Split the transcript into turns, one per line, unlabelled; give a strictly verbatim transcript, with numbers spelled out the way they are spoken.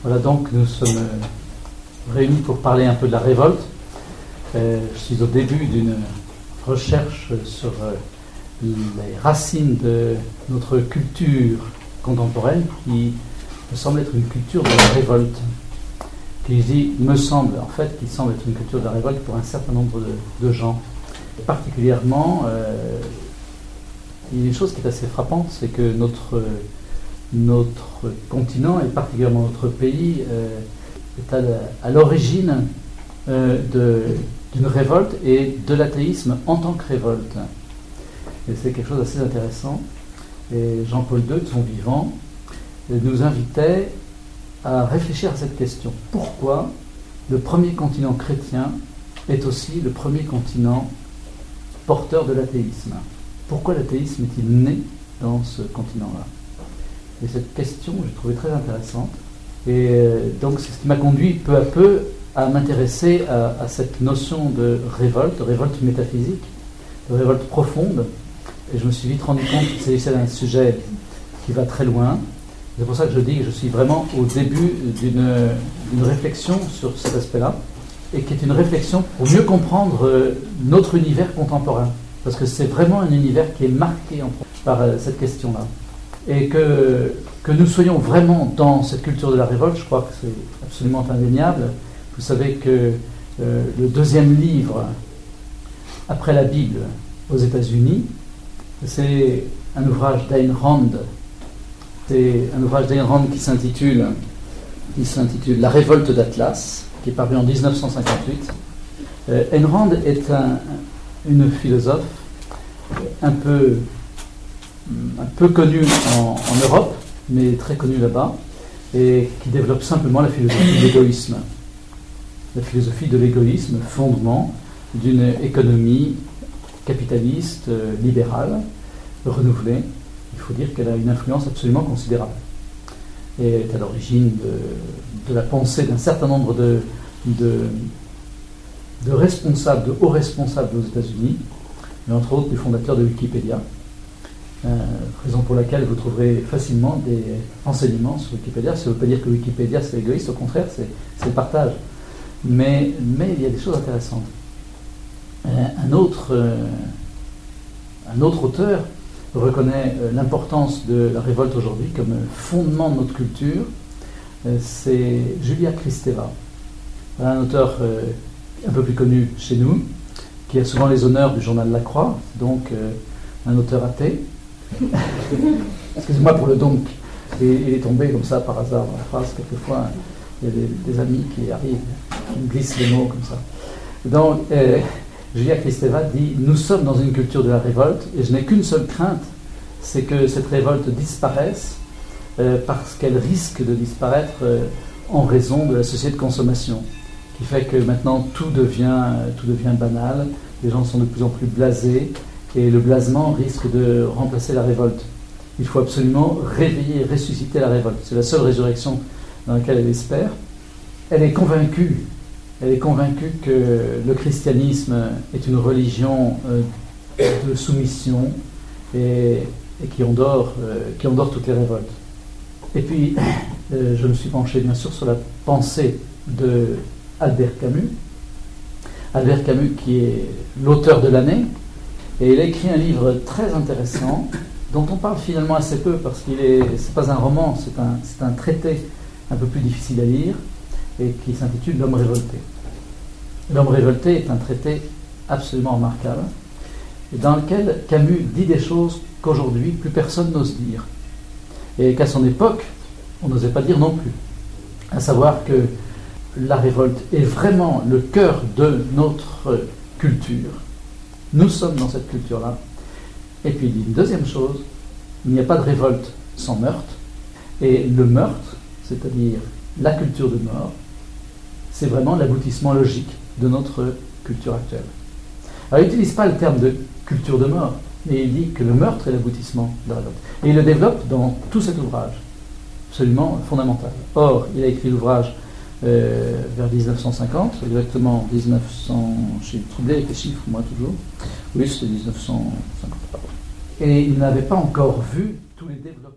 Voilà, donc nous sommes réunis pour parler un peu de la révolte. Euh, je suis au début d'une recherche sur euh, les racines de notre culture contemporaine qui me semble être une culture de la révolte. Qui dit, me semble en fait qu'il semble être une culture de la révolte pour un certain nombre de, de gens. Et particulièrement, euh, il y a une chose qui est assez frappante, c'est que notre, notre continent, et particulièrement notre pays, euh, est à, à l'origine euh, de, d'une révolte et de l'athéisme en tant que révolte. Et c'est quelque chose d'assez intéressant. Et Jean-Paul deux, de son vivant, nous invitait à réfléchir à cette question. Pourquoi le premier continent chrétien est aussi le premier continent porteur de l'athéisme? Pourquoi l'athéisme est-il né dans ce continent-là? Et cette question, j'ai trouvé très intéressante. Et euh, donc, c'est ce qui m'a conduit peu à peu à m'intéresser à, à cette notion de révolte, de révolte métaphysique, de révolte profonde. Et je me suis vite rendu compte qu'il s'agissait d'un sujet qui va très loin. C'est pour ça que je dis que je suis vraiment au début d'une, d'une réflexion sur cet aspect-là, et qui est une réflexion pour mieux comprendre notre univers contemporain. Parce que c'est vraiment un univers qui est marqué en, par cette question-là. Et que, que nous soyons vraiment dans cette culture de la révolte, je crois que c'est absolument indéniable. Vous savez que euh, le deuxième livre après la Bible aux États-Unis, c'est un ouvrage d'Ayn Rand. C'est un ouvrage d'Ayn Rand qui s'intitule, qui s'intitule La révolte d'Atlas, qui est paru en dix-neuf cent cinquante-huit. Euh, Ayn Rand est un, une philosophe un peu, un peu connue en, en Europe, mais très connue là-bas, et qui développe simplement la philosophie de l'égoïsme. La philosophie de l'égoïsme, fondement d'une économie capitaliste, euh, libérale, renouvelée. Il faut dire qu'elle a une influence absolument considérable. Et elle est à l'origine de, de la pensée d'un certain nombre de, de, de responsables, de hauts responsables aux États-Unis, et entre autres du fondateur de Wikipédia, euh, raison pour laquelle vous trouverez facilement des renseignements sur Wikipédia. Ça ne veut pas dire que Wikipédia c'est égoïste, au contraire, c'est, c'est le partage. Mais, mais il y a des choses intéressantes. Euh, un, autre, euh, un autre auteur reconnaît euh, l'importance de la révolte aujourd'hui comme fondement de notre culture, euh, c'est Julia Kristeva, un auteur euh, un peu plus connu chez nous, qui a souvent les honneurs du journal La Croix, donc euh, un auteur athée. Excusez-moi pour le donc, et, il est tombé comme ça par hasard dans la phrase, quelquefois il y a des, des amis qui arrivent, qui me glissent les mots comme ça. Donc, euh, Julia Kristeva dit « Nous sommes dans une culture de la révolte et je n'ai qu'une seule crainte, c'est que cette révolte disparaisse euh, parce qu'elle risque de disparaître euh, en raison de la société de consommation, qui fait que maintenant tout devient, tout devient banal, les gens sont de plus en plus blasés et le blasement risque de remplacer la révolte. Il faut absolument réveiller, ressusciter la révolte. C'est la seule résurrection dans laquelle elle espère. Elle est convaincue Elle est convaincue que le christianisme est une religion euh, de soumission et, et qui, endort, euh, qui endort toutes les révoltes. Et puis, euh, je me suis penché bien sûr sur la pensée de Albert Camus. Albert Camus qui est l'auteur de l'année, et il a écrit un livre très intéressant dont on parle finalement assez peu parce qu'il est, c'est pas un roman, c'est un, c'est un traité un peu plus difficile à lire, et qui s'intitule L'homme révolté. L'homme révolté est un traité absolument remarquable, dans lequel Camus dit des choses qu'aujourd'hui plus personne n'ose dire, et qu'à son époque on n'osait pas dire non plus, à savoir que la révolte est vraiment le cœur de notre culture. Nous sommes dans cette culture-là. Et puis il dit une deuxième chose, il n'y a pas de révolte sans meurtre, et le meurtre, c'est-à-dire la culture de mort, c'est vraiment l'aboutissement logique de notre culture actuelle. Alors il n'utilise pas le terme de culture de mort, mais il dit que le meurtre est l'aboutissement de la révolte. Et il le développe dans tout cet ouvrage, absolument fondamental. Or, il a écrit l'ouvrage euh, vers dix-neuf cent cinquante, exactement dix-neuf cents, je suis troublé avec les chiffres, moi toujours. Oui, c'était dix-neuf cent cinquante. Et il n'avait pas encore vu tous les développements.